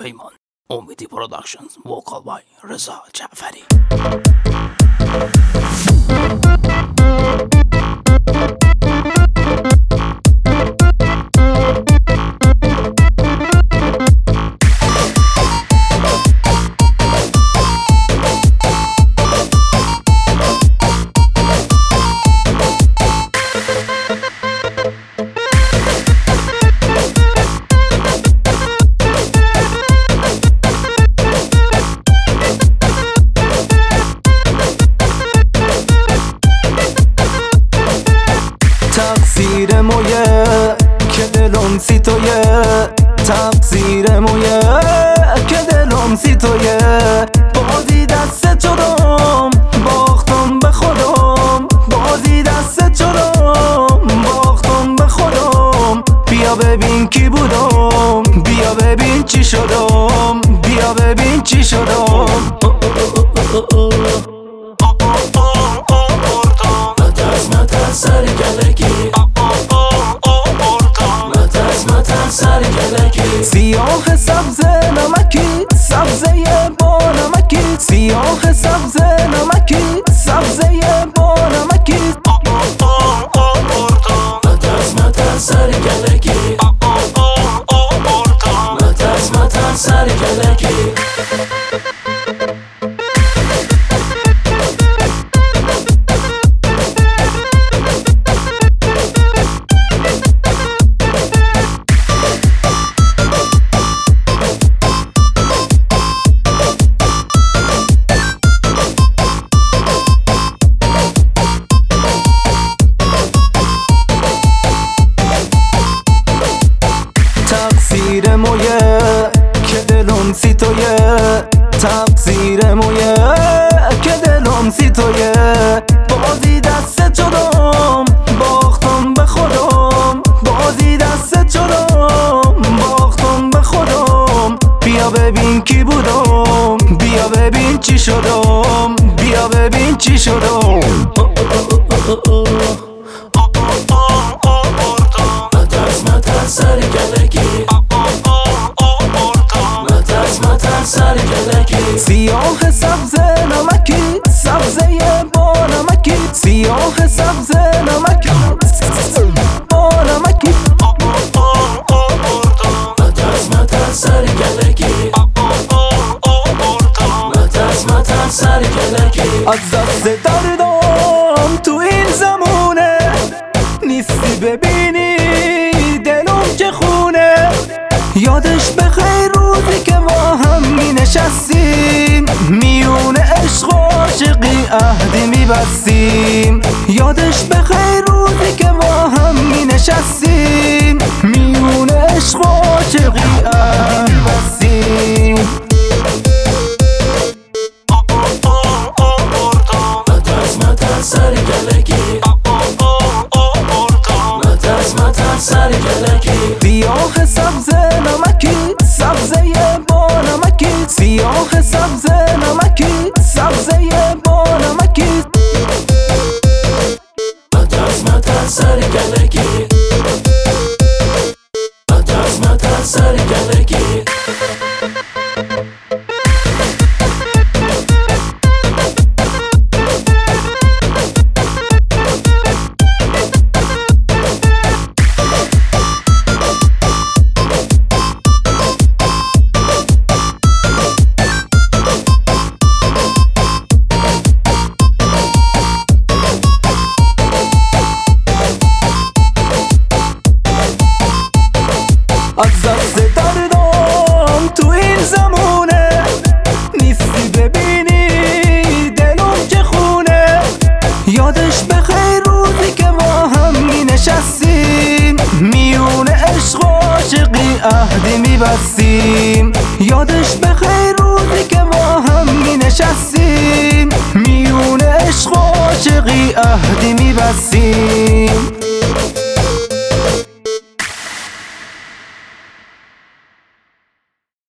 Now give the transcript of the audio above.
پیمان. امیدی پروداکشنز، وکال بای رضا جعفری. تقصیر مویه که دلم سی تویه، تقصیر مویه که دلم سی تویه. بازی دست چرم باختم به خودم، بازی دست چرم باختم به خودم. بیا ببین کی بودم، بیا ببین چی شدم، بیا ببین چی شدم. سری کلکی سری کلکی. سیاه سبز نمکی، سبزه با نمکی، سیاه سبز نمکی، سبزه با نمکی. مترس سری کلکی مترس سری کلکی. تقصیر مویه که دلم سی تویه، تقصیر مویه که دلم سی تویه. بازی دست چرم باختم به خودم، بازی دست چرم باختم به خودم. بیا ببین کی بودم، بیا ببین چی شدم، بیا ببین چی شدم. سری کلکی مترس سری کلکی. سیاه سبز نمکی، سبزه با نمکی، سیاه سبز نمکی با نمکی. مترس سری کلکی مترس سری کلکی. از دست دردم تو این زمونه نیستی ببینی دلم چه خونه. یادش بخیر روزی که با هم می نشستیم، میون عشق و عاشقی عهدی می بستیم. یادش بخیر روزی که با هم می نشستیم، میون عشق و عاشقی عهدی می بستیم. مترس سری کلکی مترس سری کلکی. سیاه سبز نمکی، سبزه با نمکی، سیاه سبز نمکی، سبزه با نمکی. مترس سری کلکی مترس سری کلکی. از دست دردم تو این زمونه نیستی ببینی دلم چه خونه. یادش بخیر روزی که با هم می نشستیم، میون عشق و عاشقی عهدی می بستیم. یادش بخیر روزی که با هم می نشستیم، میون عشق و عاشقی عهدی می بستیم.